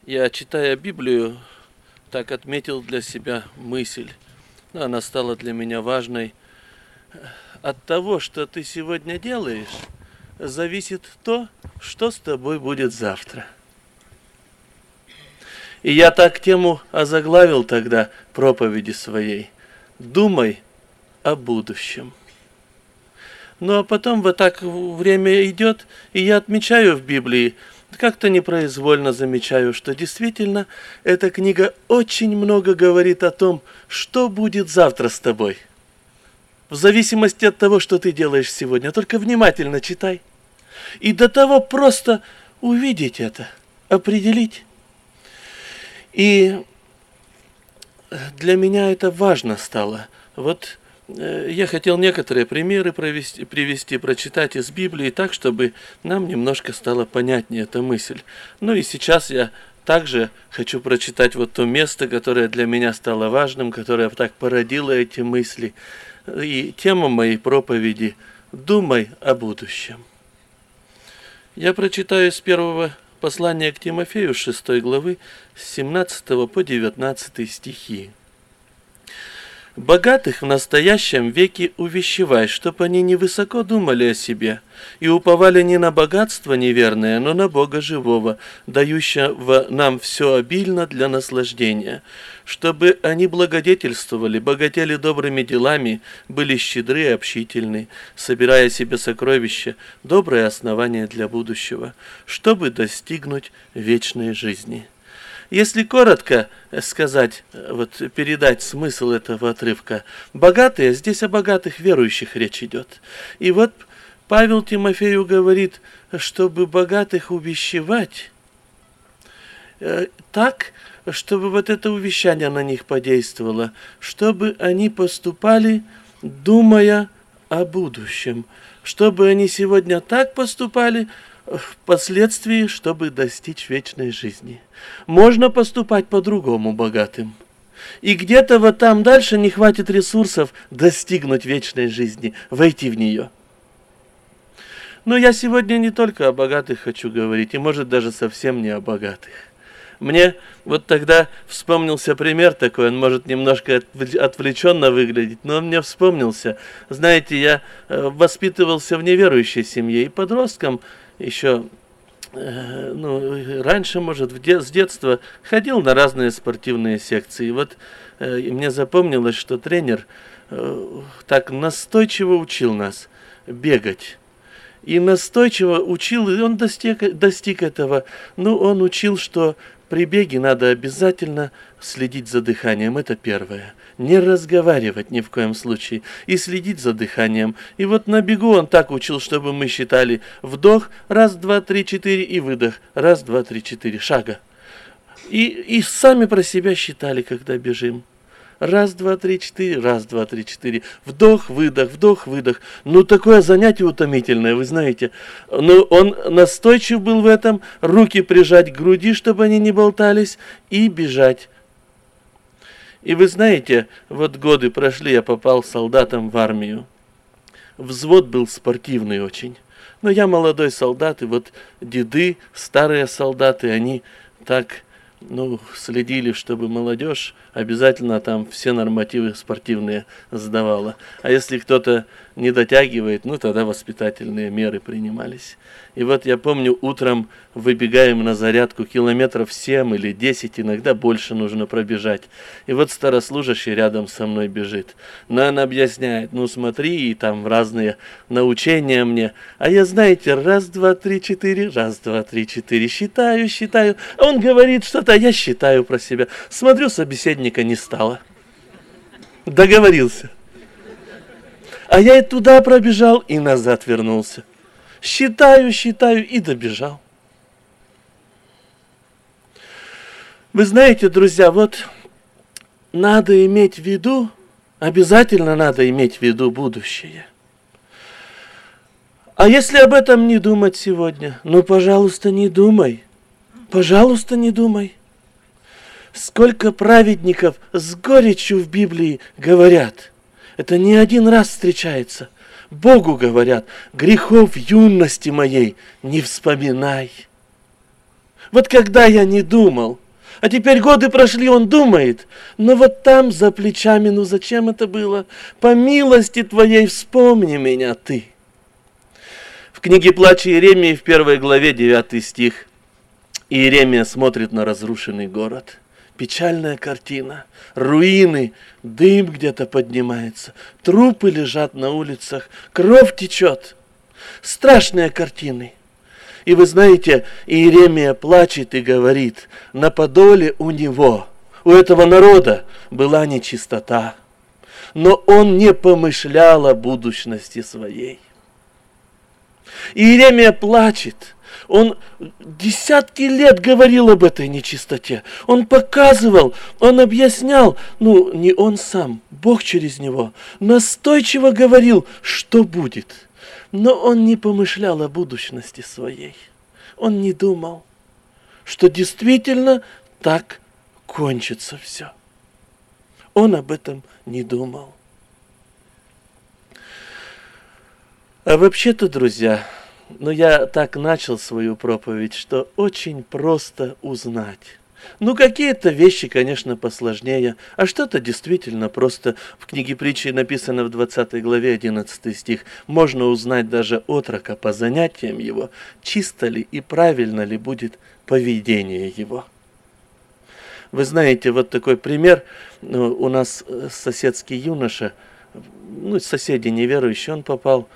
Я, читая Библию, так отметил для себя мысль. Она стала для меня важной. От того, что ты сегодня делаешь, зависит то, что с тобой будет завтра. И я так тему озаглавил тогда проповеди своей. Думай о будущем. Ну а потом вот так время идет, и я отмечаю в Библии, как-то непроизвольно замечаю, что действительно эта книга очень много говорит о том, что будет завтра с тобой. В зависимости от того, что ты делаешь сегодня. Только внимательно читай. И до того просто увидеть это, определить. И для меня это важно стало. Вот я хотел некоторые примеры привести, прочитать из Библии так, чтобы нам немножко стало понятнее эта мысль. Ну и сейчас я также хочу прочитать вот то место, которое для меня стало важным, которое так породило эти мысли. И тема моей проповеди «Думай о будущем». Я прочитаю из первого послания к Тимофею, 6 главы, с 17 по 19 стихи. «Богатых в настоящем веке увещевай, чтоб они невысоко думали о себе и уповали не на богатство неверное, но на Бога живого, дающего нам все обильно для наслаждения, чтобы они благодетельствовали, богатели добрыми делами, были щедры и общительны, собирая себе сокровища, доброе основание для будущего, чтобы достигнуть вечной жизни». Если коротко сказать, вот передать смысл этого отрывка, богатые, здесь о богатых верующих речь идет. И вот Павел Тимофею говорит, чтобы богатых увещевать так, чтобы вот это увещание на них подействовало, чтобы они поступали, думая о будущем, чтобы они сегодня так поступали, впоследствии, чтобы достичь вечной жизни. Можно поступать по-другому богатым. И где-то вот там дальше не хватит ресурсов достигнуть вечной жизни, войти в нее. Но я сегодня не только о богатых хочу говорить, и может даже совсем не о богатых. Мне вот тогда вспомнился пример такой, он может немножко отвлеченно выглядеть, но он мне вспомнился. Знаете, я воспитывался в неверующей семье, и подростком еще, раньше, может, с детства ходил на разные спортивные секции. И вот мне запомнилось, что тренер так настойчиво учил нас бегать. И настойчиво учил, и он достиг этого. Он учил, что при беге надо обязательно следить за дыханием, это первое. Не разговаривать ни в коем случае и следить за дыханием. И вот на бегу он так учил, чтобы мы считали вдох, 1, 2, 3, 4 и выдох, 1, 2, 3, 4 шага. И сами про себя считали, когда бежим. 1, 2, 3, 4, 1, 2, 3, 4. Вдох, выдох, вдох, выдох. Такое занятие утомительное, вы знаете. Но он настойчив был в этом, руки прижать к груди, чтобы они не болтались, и бежать. И вы знаете, вот годы прошли, я попал солдатом в армию. Взвод был спортивный очень. Но я молодой солдат, и вот деды, старые солдаты, они так следили, чтобы молодежь обязательно там все нормативы спортивные сдавала. А если кто-то не дотягивает, тогда воспитательные меры принимались. И вот я помню, утром выбегаем на зарядку километров 7 или 10, иногда больше нужно пробежать. И вот старослужащий рядом со мной бежит. Но она объясняет, смотри, и там разные научения мне. А я, знаете, 1, 2, 3, 4, 1, 2, 3, 4, считаю. А он говорит что-то, а я считаю про себя. Смотрю, собеседника не стало. Договорился. А я и туда пробежал, и назад вернулся. Считаю и добежал. Вы знаете, друзья, вот надо иметь в виду, обязательно надо иметь в виду будущее. А если об этом не думать сегодня, пожалуйста, не думай. Пожалуйста, не думай. Сколько праведников с горечью в Библии говорят. Это не один раз встречается. Богу говорят, грехов юности моей не вспоминай. Вот когда я не думал. А теперь годы прошли, он думает. Но вот там, за плечами, ну зачем это было? По милости твоей вспомни меня ты. В книге «Плач Иеремии» в 1 главе 9 стих. Иеремия смотрит на разрушенный город. Печальная картина. Руины, дым где-то поднимается. Трупы лежат на улицах. Кровь течет. Страшные картины. И вы знаете, Иеремия плачет и говорит, на подоле у него, у этого народа была нечистота, но он не помышлял о будущности своей. Иеремия плачет, он десятки лет говорил об этой нечистоте, он показывал, он объяснял, не он сам, Бог через него, настойчиво говорил, что будет. Но он не помышлял о будущности своей. Он не думал, что действительно так кончится все. Он об этом не думал. А вообще-то, друзья, я так начал свою проповедь, что очень просто узнать. Какие-то вещи, конечно, посложнее, а что-то действительно просто. В книге притчи написано в 20 главе 11 стих. Можно узнать даже отрока по занятиям его, чисто ли и правильно ли будет поведение его. Вы знаете, вот такой пример. У нас соседский юноша, соседи неверующие, он попал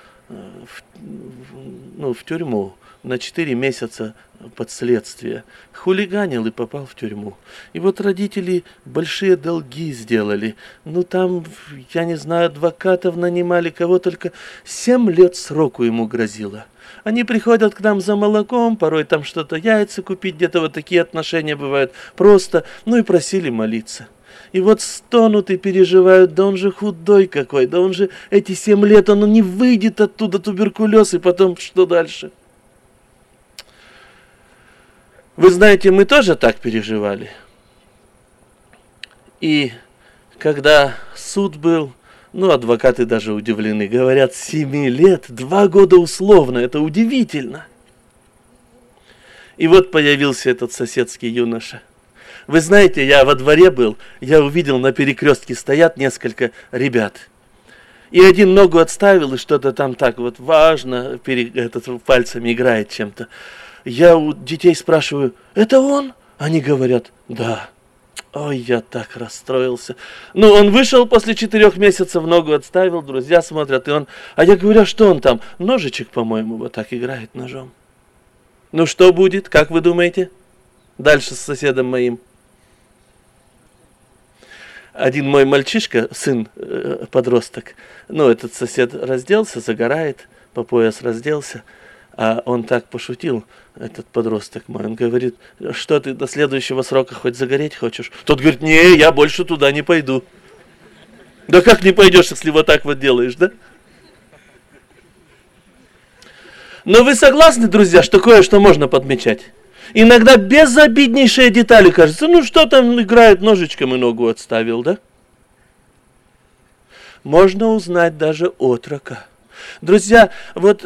в тюрьму на 4 месяца под следствие. Хулиганил и попал в тюрьму. И вот родители большие долги сделали. Там, я не знаю, адвокатов нанимали, кого только 7 лет сроку ему грозило. Они приходят к нам за молоком, порой там что-то, яйца купить, где-то вот такие отношения бывают. Просто, и просили молиться. И вот стонут и переживают, да он же худой какой, да он же эти 7 лет, он не выйдет оттуда, туберкулез, и потом что дальше? Вы знаете, мы тоже так переживали. И когда суд был, адвокаты даже удивлены, говорят, 7 лет, 2 года условно, это удивительно. И вот появился этот соседский юноша. Вы знаете, я во дворе был, я увидел, на перекрестке стоят несколько ребят. И один ногу отставил, и что-то там так вот важно, пальцами играет чем-то. Я у детей спрашиваю, это он? Они говорят, да. Ой, я так расстроился. Он вышел после 4 месяцев, ногу отставил, друзья смотрят, и он... А я говорю, а что он там? Ножичек, по-моему, вот так играет ножом. Что будет, как вы думаете? Дальше с соседом моим. Один мой мальчишка, сын, подросток, этот сосед разделся, загорает, по пояс разделся, а он так пошутил, этот подросток мой, он говорит, что ты до следующего срока хоть загореть хочешь? Тот говорит, не, я больше туда не пойду. Да как не пойдешь, если вот так вот делаешь, да? Но вы согласны, друзья, что кое-что можно подмечать? Иногда безобиднейшие детали кажется, что там играет ножичком и ногу отставил, да? Можно узнать даже отрока. Друзья, вот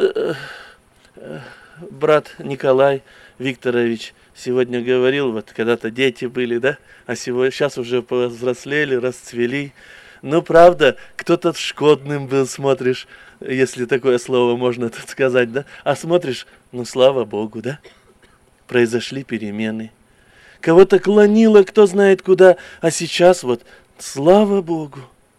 брат Николай Викторович сегодня говорил, вот когда-то дети были, да? А сейчас уже повзрослели, расцвели. Правда, кто-то шкодным был, смотришь, если такое слово можно тут сказать, да? А смотришь, слава Богу, да? Произошли перемены. Кого-то клонило, кто знает куда, а сейчас вот, слава Богу.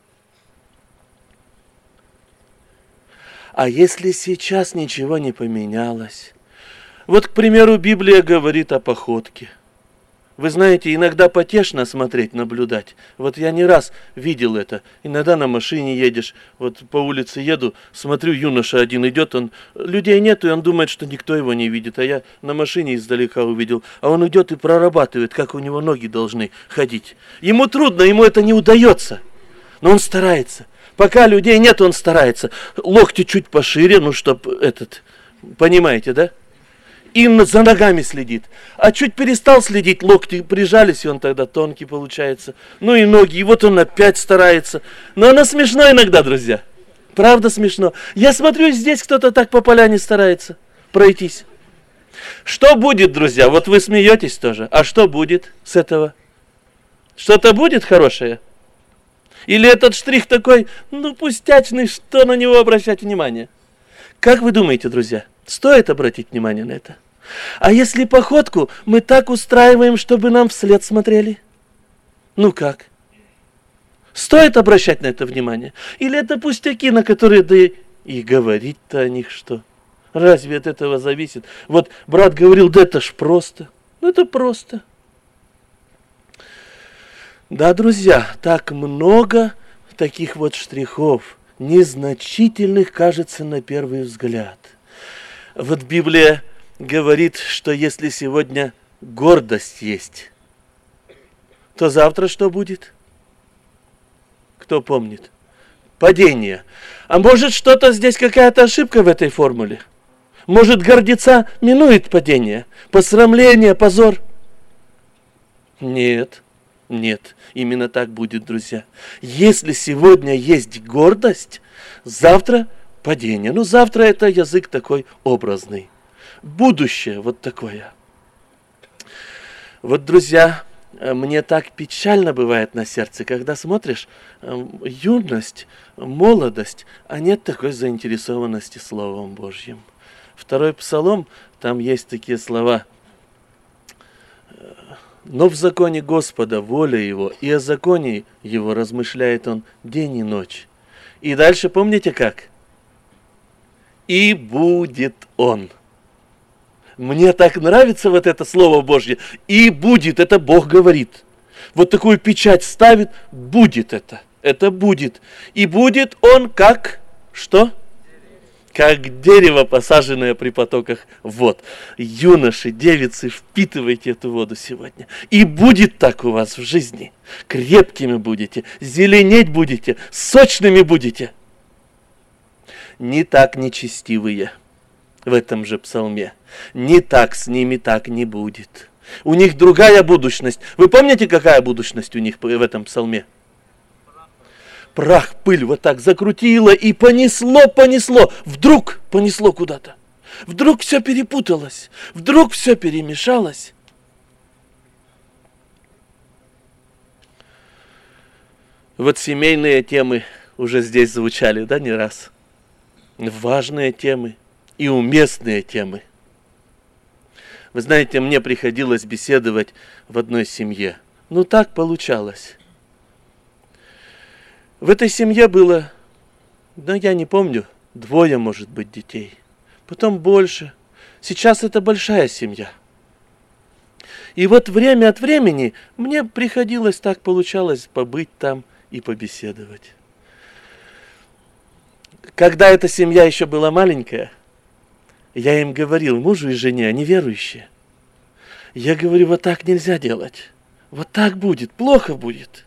А если сейчас ничего не поменялось? Вот, к примеру, Библия говорит о походке. Вы знаете, иногда потешно смотреть, наблюдать. Вот я не раз видел это. Иногда на машине едешь, вот по улице еду, смотрю, юноша один идет, людей нету, и он думает, что никто его не видит. А я на машине издалека увидел. А он идет и прорабатывает, как у него ноги должны ходить. Ему трудно, ему это не удается. Но он старается. Пока людей нет, он старается. Локти чуть пошире, чтоб понимаете, да? И за ногами следит. А чуть перестал следить, локти прижались, и он тогда тонкий получается. И ноги, и вот он опять старается. Но она смешно иногда, друзья. Правда смешно. Я смотрю, здесь кто-то так по поляне старается пройтись. Что будет, друзья? Вот вы смеетесь тоже. А что будет с этого? Что-то будет хорошее? Или этот штрих такой, пустячный, что на него обращать внимание? Как вы думаете, друзья, стоит обратить внимание на это? А если походку мы так устраиваем, чтобы нам вслед смотрели? Ну как? Стоит обращать на это внимание? Или это пустяки, на которые да и говорить-то о них что? Разве от этого зависит? Вот брат говорил, да это ж просто. Это просто. Да, друзья, так много таких вот штрихов, незначительных, кажется, на первый взгляд. Вот Библия говорит, что если сегодня гордость есть, то завтра что будет? Кто помнит? Падение. А может, что-то здесь, какая-то ошибка в этой формуле? Может, гордеца минует падение, посрамление, позор? Нет. Нет, именно так будет, друзья. Если сегодня есть гордость, завтра падение. Завтра это язык такой образный. Будущее вот такое. Вот, друзья, мне так печально бывает на сердце, когда смотришь юность, молодость, а нет такой заинтересованности Словом Божьим. Второй Псалом, там есть такие слова: «Но в законе Господа воля Его, и о законе Его размышляет Он день и ночь». И дальше помните как? «И будет Он». Мне так нравится вот это Слово Божье. «И будет», это Бог говорит. Вот такую печать ставит, будет это. Это будет. И будет Он как? Что? Как дерево, посаженное при потоках вод. Юноши, девицы, впитывайте эту воду сегодня. И будет так у вас в жизни. Крепкими будете, зеленеть будете, сочными будете. Не так нечестивые в этом же псалме. Не так с ними так не будет. У них другая будущность. Вы помните, какая будущность у них в этом псалме? Прах, пыль вот так закрутило и понесло. Вдруг понесло куда-то. Вдруг все перепуталось. Вдруг все перемешалось. Вот семейные темы уже здесь звучали, да, не раз. Важные темы и уместные темы. Вы знаете, мне приходилось беседовать в одной семье. Так получалось. В этой семье было, я не помню, 2, может быть, детей. Потом больше. Сейчас это большая семья. И вот время от времени мне приходилось, так получалось, побыть там и побеседовать. Когда эта семья еще была маленькая, я им говорил, мужу и жене, они верующие. Я говорю, вот так нельзя делать. Вот так будет, плохо будет.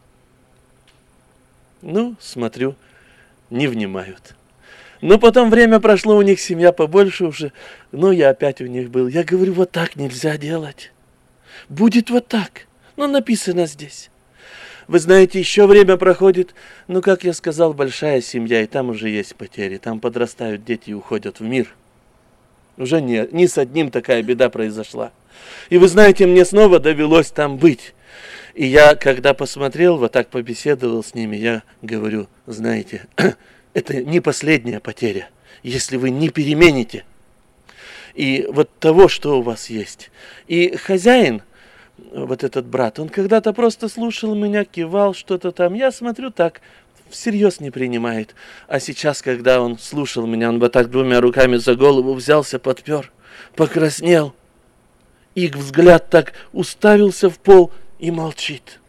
Смотрю, не внимают. Потом время прошло, у них семья побольше уже. Я опять у них был. Я говорю, вот так нельзя делать. Будет вот так. Написано здесь. Вы знаете, еще время проходит. Как я сказал, большая семья, и там уже есть потери. Там подрастают дети и уходят в мир. Уже не с одним такая беда произошла. И вы знаете, мне снова довелось там быть. И я, когда посмотрел, вот так побеседовал с ними, я говорю, знаете, это не последняя потеря, если вы не перемените. И вот того, что у вас есть. И хозяин, вот этот брат, он когда-то просто слушал меня, кивал что-то там. Я смотрю, так всерьез не принимает. А сейчас, когда он слушал меня, он вот так 2 руками за голову взялся, подпер, покраснел. И взгляд так уставился в пол и молчит.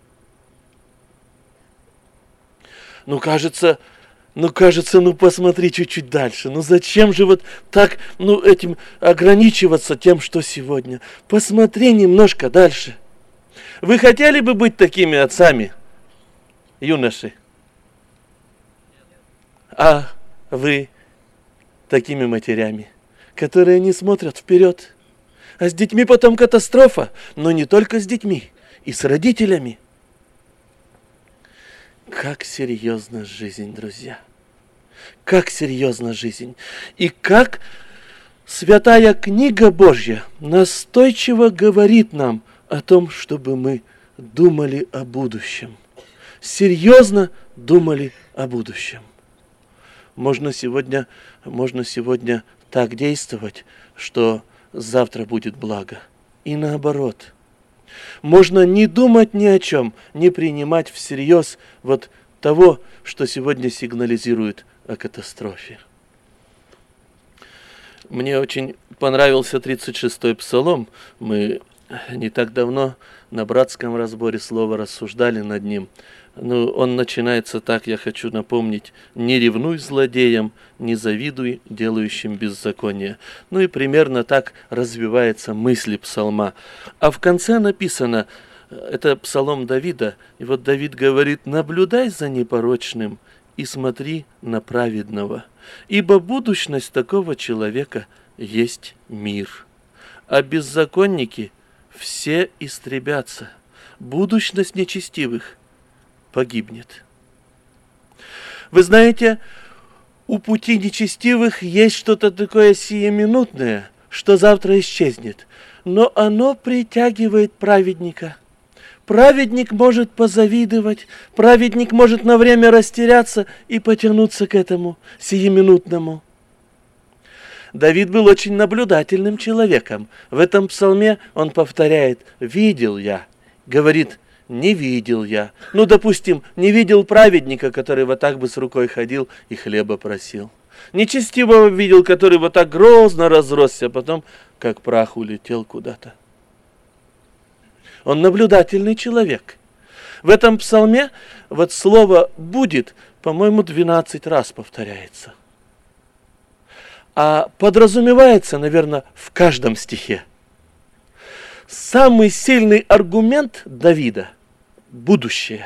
Кажется, посмотри чуть-чуть дальше. Зачем же вот так, этим ограничиваться тем, что сегодня? Посмотри немножко дальше. Вы хотели бы быть такими отцами, юноши? А вы такими матерями, которые не смотрят вперед? А с детьми потом катастрофа, но не только с детьми, и с родителями. Как серьезна жизнь, друзья. Как серьезна жизнь. И как Святая книга Божья настойчиво говорит нам о том, чтобы мы думали о будущем. Серьезно думали о будущем. Можно сегодня так действовать, что завтра будет благо. И наоборот. Можно не думать ни о чем, не принимать всерьез вот того, что сегодня сигнализирует о катастрофе. Мне очень понравился 36-й псалом. Мы не так давно на братском разборе слова рассуждали над ним. Он начинается так, я хочу напомнить: «Не ревнуй злодеям, не завидуй делающим беззаконие». И примерно так развивается мысль псалма. А в конце написано, это псалом Давида, и вот Давид говорит: «Наблюдай за непорочным и смотри на праведного, ибо будущность такого человека есть мир, а беззаконники все истребятся, будущность нечестивых погибнет». Вы знаете, у пути нечестивых есть что-то такое сиюминутное, что завтра исчезнет, но оно притягивает праведника. Праведник может позавидовать, праведник может на время растеряться и потянуться к этому сиюминутному. Давид был очень наблюдательным человеком. В этом псалме он повторяет: «Видел я», говорит: «Не видел я». Допустим, не видел праведника, который вот так бы с рукой ходил и хлеба просил. Нечестивого видел, который вот так грозно разросся, а потом как прах улетел куда-то. Он наблюдательный человек. В этом псалме вот слово «будет», по-моему, 12 раз повторяется. А подразумевается, наверное, в каждом стихе. Самый сильный аргумент Давида – будущее.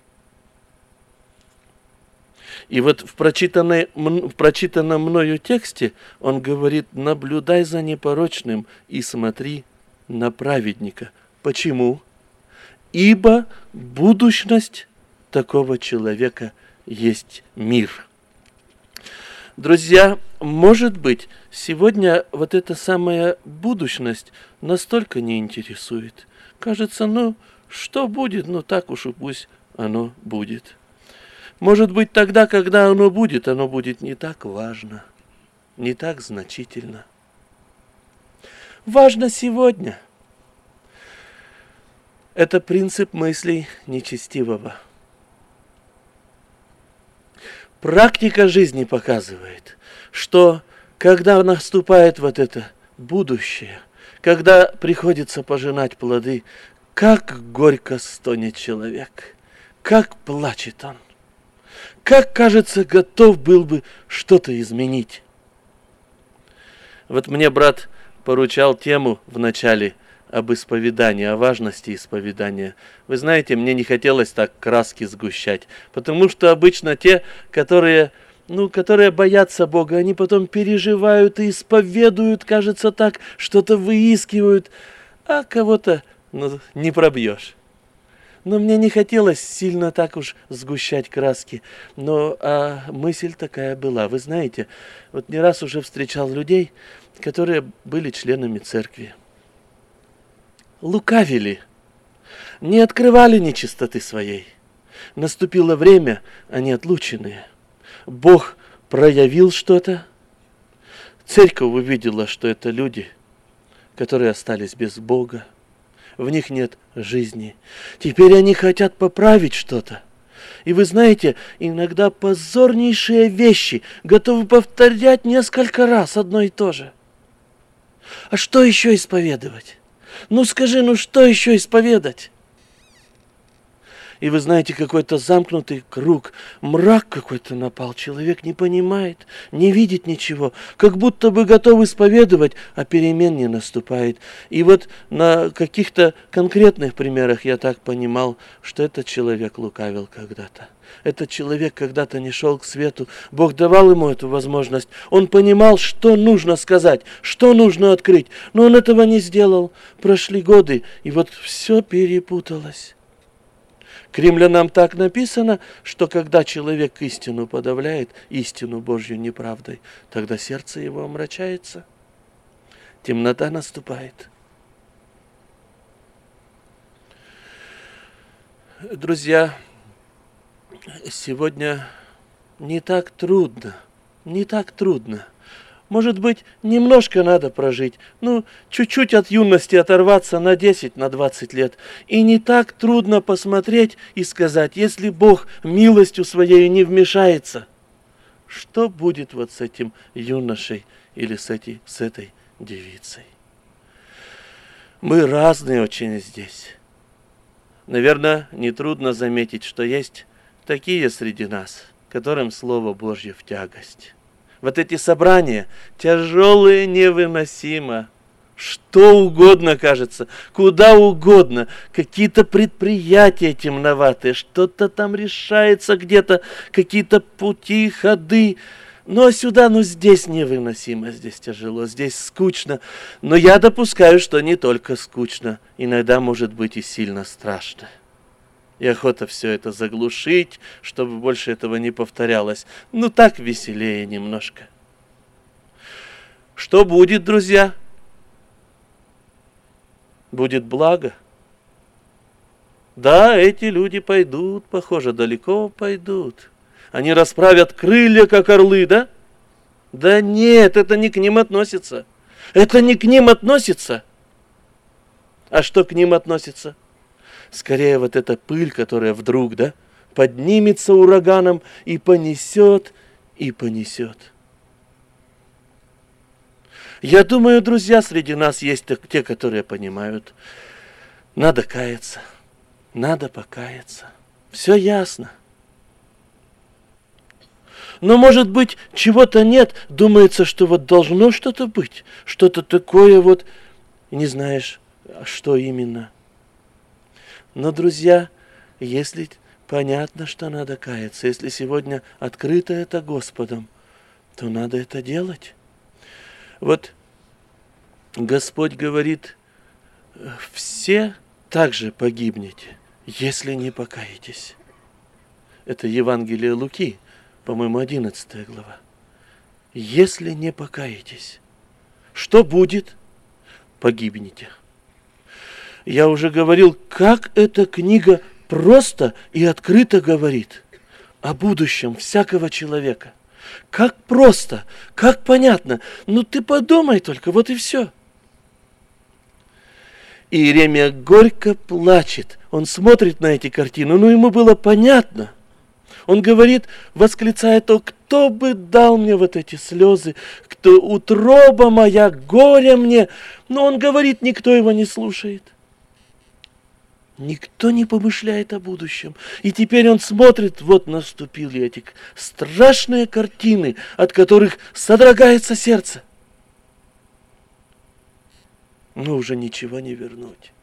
И вот в прочитанном мною тексте он говорит: «Наблюдай за непорочным и смотри на праведника». Почему? Ибо будущность такого человека есть мир. Друзья, может быть, сегодня вот эта самая будущность настолько не интересует. Кажется, что будет, так уж и пусть оно будет. Может быть, тогда, когда оно будет не так важно, не так значительно. Важно сегодня. Это принцип мыслей нечестивого. Практика жизни показывает, что когда наступает вот это будущее, когда приходится пожинать плоды, как горько стонет человек, как плачет он, как, кажется, готов был бы что-то изменить. Вот мне брат поручал тему в начале об исповедании, о важности исповедания. Вы знаете, мне не хотелось так краски сгущать, потому что обычно те, которые боятся Бога, они потом переживают и исповедуют, кажется, так, что-то выискивают, а кого-то не пробьешь. Но мне не хотелось сильно так уж сгущать краски, но мысль такая была. Вы знаете, вот не раз уже встречал людей, которые были членами церкви. Лукавили, не открывали нечистоты своей. Наступило время, они отлученные. Бог проявил что-то. Церковь увидела, что это люди, которые остались без Бога. В них нет жизни. Теперь они хотят поправить что-то. И вы знаете, иногда позорнейшие вещи готовы повторять несколько раз одно и то же. А что еще исповедовать? Скажи, что еще исповедать? И вы знаете, какой-то замкнутый круг, мрак какой-то напал. Человек не понимает, не видит ничего, как будто бы готов исповедовать, а перемен не наступает. И вот на каких-то конкретных примерах я так понимал, что этот человек лукавил когда-то. Этот человек когда-то не шел к свету. Бог давал ему эту возможность. Он понимал, что нужно сказать, что нужно открыть. Но он этого не сделал. Прошли годы, и вот все перепуталось. К римлянам так написано, что когда человек истину подавляет, истину Божью неправдой, тогда сердце его омрачается. темнота наступает. Друзья, сегодня не так трудно. Может быть, немножко надо прожить, чуть-чуть от юности оторваться на 10, на 20 лет. И не так трудно посмотреть и сказать, если Бог милостью Своей не вмешается, что будет вот с этим юношей или с этой девицей? Мы разные очень здесь. Наверное, нетрудно заметить, что есть такие среди нас, которым Слово Божье в тягость. Вот эти собрания тяжелые невыносимо. Что угодно, кажется, куда угодно. Какие-то предприятия темноватые, что-то там решается где-то, какие-то пути, ходы. А сюда, здесь невыносимо, здесь тяжело, здесь скучно. Но я допускаю, что не только скучно, иногда может быть и сильно страшно. И охота все это заглушить, чтобы больше этого не повторялось. Так веселее немножко. Что будет, друзья? Будет благо. Да, эти люди пойдут, похоже, далеко пойдут. Они расправят крылья, как орлы, да? Да нет, это не к ним относится. Это не к ним относится. А что к ним относится? Скорее вот эта пыль, которая вдруг, поднимется ураганом и понесет, и понесет. Я думаю, друзья, среди нас есть те, которые понимают, надо каяться, надо покаяться. Все ясно. Но, может быть, чего-то нет, думается, что должно что-то быть, что-то такое не знаешь, что именно. Но, друзья, если понятно, что надо каяться, если сегодня открыто это Господом, то надо это делать. Господь говорит, все также погибнете, если не покаетесь. Это Евангелие Луки, по-моему, 11 глава. Если не покаетесь, что будет? Погибнете. Я уже говорил, как эта книга просто и открыто говорит о будущем всякого человека. Как просто, как понятно. Ты подумай только, и все. И Иеремия горько плачет. Он смотрит на эти картины, ему было понятно. Он говорит, восклицает, кто бы дал мне эти слезы, кто утроба моя, горе мне. Но он говорит, никто его не слушает. Никто не помышляет о будущем. И теперь он смотрит, наступили эти страшные картины, от которых содрогается сердце. Но уже ничего не вернуть.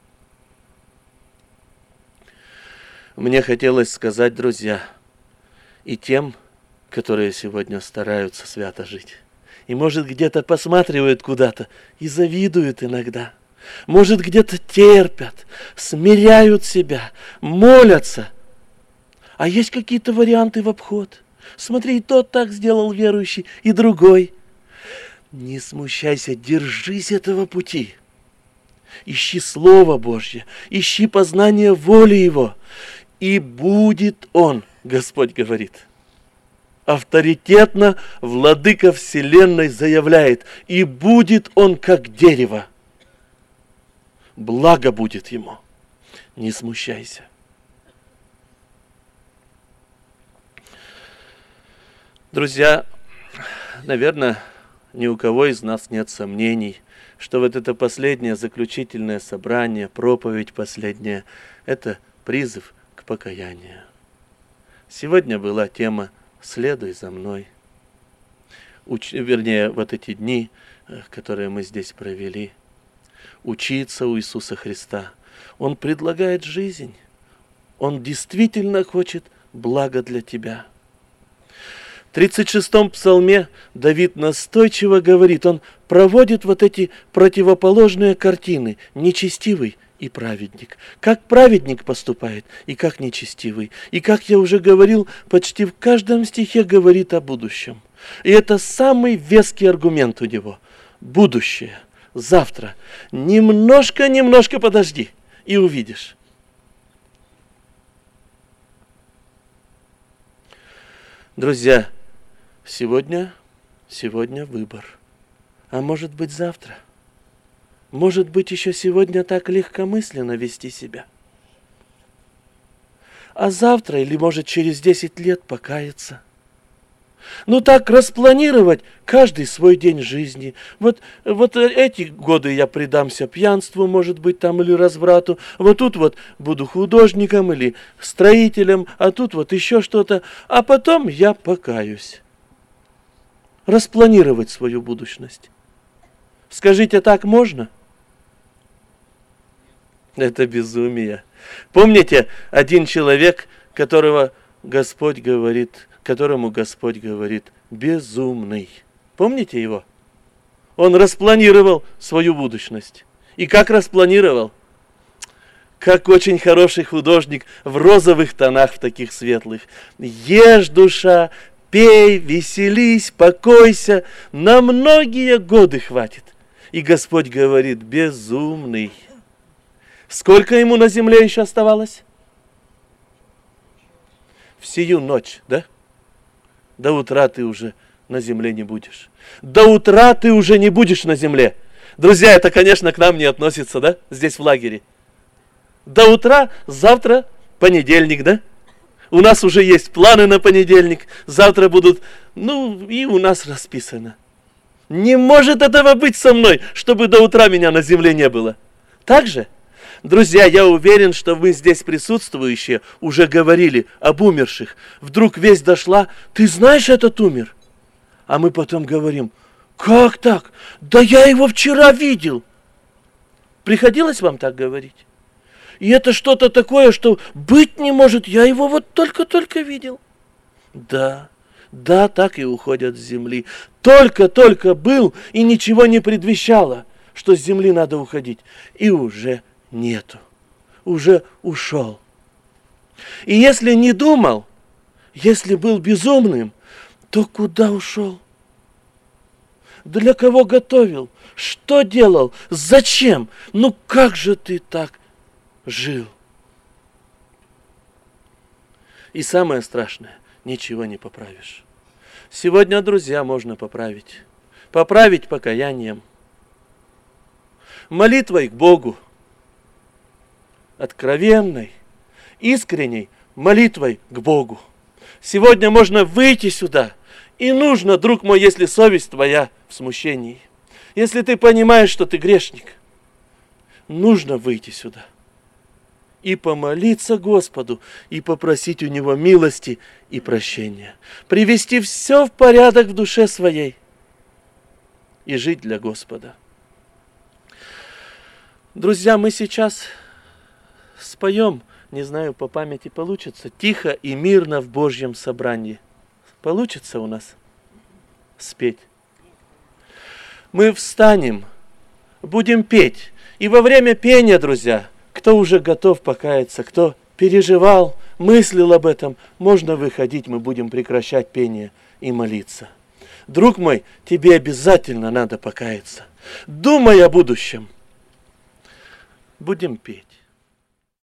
Мне хотелось сказать, друзья, и тем, которые сегодня стараются свято жить, и, может, где-то посматривают куда-то и завидуют иногда. Может, где-то терпят, смиряют себя, молятся. А есть какие-то варианты в обход. Смотри, и тот так сделал верующий, и другой. Не смущайся, держись этого пути. Ищи Слово Божье, ищи познание воли Его. И будет Он, Господь говорит. Авторитетно Владыка Вселенной заявляет, и будет Он как дерево. Благо будет ему. Не смущайся. Друзья, наверное, ни у кого из нас нет сомнений, что это последнее заключительное собрание, проповедь последняя, это призыв к покаянию. Сегодня была тема «Следуй за мной». Вернее, эти дни, которые мы здесь провели. Учиться у Иисуса Христа. Он предлагает жизнь. Он действительно хочет блага для тебя. В 36-м псалме Давид настойчиво говорит, он проводит эти противоположные картины, нечестивый и праведник. Как праведник поступает и как нечестивый. И, как я уже говорил, почти в каждом стихе говорит о будущем. И это самый веский аргумент у него. Будущее. завтра. Немножко подожди, и увидишь. Друзья, сегодня выбор. А может быть завтра? Может быть еще сегодня так легкомысленно вести себя? А завтра или может через 10 лет покаяться? Ну так распланировать каждый свой день жизни. Вот эти годы я предамся пьянству, может быть, там, или разврату. Вот тут вот буду художником или строителем, а тут вот еще что-то. А потом я покаюсь. Распланировать свою будущность. Скажите, так можно? Это безумие. Помните, один человек, которому Господь говорит, безумный. Помните его? Он распланировал свою будущность. И как распланировал? Как очень хороший художник в розовых тонах, в таких светлых. Ешь, душа, пей, веселись, покойся. На многие годы хватит. И Господь говорит, безумный. Сколько ему на земле еще оставалось? В сию ночь, да? До утра ты уже на земле не будешь. До утра ты уже не будешь на земле. Друзья, это, конечно, к нам не относится, да? Здесь в лагере. До утра, завтра понедельник, да? У нас уже есть планы на понедельник. Завтра будут, и у нас расписано. Не может этого быть со мной, чтобы до утра меня на земле не было. Так же? Друзья, я уверен, что вы здесь присутствующие уже говорили об умерших. Вдруг весть дошла, ты знаешь, этот умер? А мы потом говорим, как так? Да я его вчера видел. Приходилось вам так говорить? И это что-то такое, что быть не может, я его вот только-только видел. Да, так и уходят с земли. Только-только был, и ничего не предвещало, что с земли надо уходить. И уже нету. Уже ушел. И если не думал, если был безумным, то куда ушел? Для кого готовил? Что делал? Зачем? Ну как же ты так жил? И самое страшное, ничего не поправишь. Сегодня, друзья, можно поправить. Поправить покаянием. Молитвой к Богу. Откровенной, искренней молитвой к Богу. Сегодня можно выйти сюда. И нужно, друг мой, если совесть твоя в смущении, если ты понимаешь, что ты грешник, нужно выйти сюда. И помолиться Господу, и попросить у Него милости и прощения. Привести все в порядок в душе своей. И жить для Господа. Друзья, мы сейчас споем, не знаю, по памяти получится, тихо и мирно в Божьем собрании. Получится у нас спеть? Мы встанем, будем петь. И во время пения, друзья, кто уже готов покаяться, кто переживал, мыслил об этом, можно выходить, мы будем прекращать пение и молиться. Друг мой, тебе обязательно надо покаяться. Думай о будущем. Будем петь.